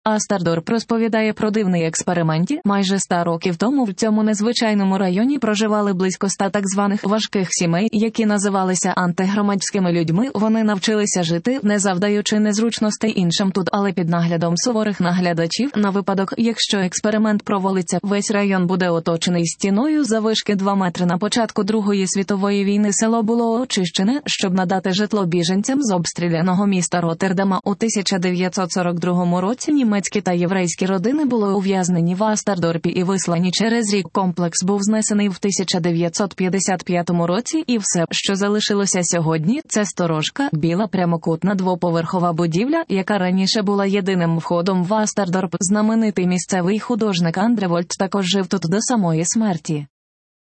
Астардорп розповідає про дивний експерименті. Майже 100 років тому в цьому незвичайному районі проживали близько 100 так званих важких сімей, які називалися антигромадськими людьми. Вони навчилися жити, не завдаючи незручностей іншим тут, але під наглядом суворих наглядачів. На випадок, якщо експеримент провалиться, весь район буде оточений стіною заввишки 2 метри. На початку Другої світової війни село було очищене, щоб надати житло біженцям з обстріляного міста Роттердама. У 1942 році німецькі та єврейські родини були ув'язнені в Астардорпі і вислані через рік. Комплекс був знесений в 1955 році, і все, що залишилося сьогодні, це сторожка, біла прямокутна двоповерхова будівля, яка раніше була єдиним входом в Астардорп. Знаменитий місцевий художник Андре Вольт також жив тут до самої смерті.